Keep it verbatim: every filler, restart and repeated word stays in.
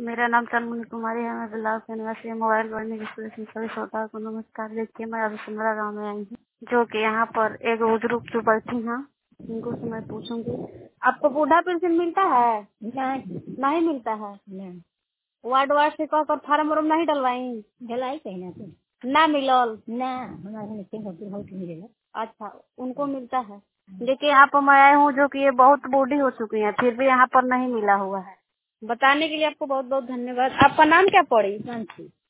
मेरा नाम तन्मनी कुमारी है। मैं बिलाव के निवासी मोबाइल बढ़ने की वजह से सभी श्रोताओं को नमस्कार। देखिए, मैं अभी सिमरा गाँव में आई हूँ, जो कि यहाँ पर एक बुजुर्ग जो बैठी हैं, उनको से मैं पूछूंगी, आपको बूढ़ा पेंशन मिलता है? नहीं नहीं मिलता है। नहीं वार्ड वार्ड से कह कर फार्म वार्म नहीं डलवाई? ढलाई कहीं ना तो ना मिलल? ना हमारे नीचे होती होती मिलेगा। अच्छा, उनको मिलता है। देखिए, यहाँ पर मैं आई हूँ, जो कि ये बहुत बूढ़ी हो चुकी है, फिर भी यहाँ पर नहीं मिला हुआ है। बताने के लिए आपको बहुत बहुत धन्यवाद। आपका नाम क्या पड़ी? शांति।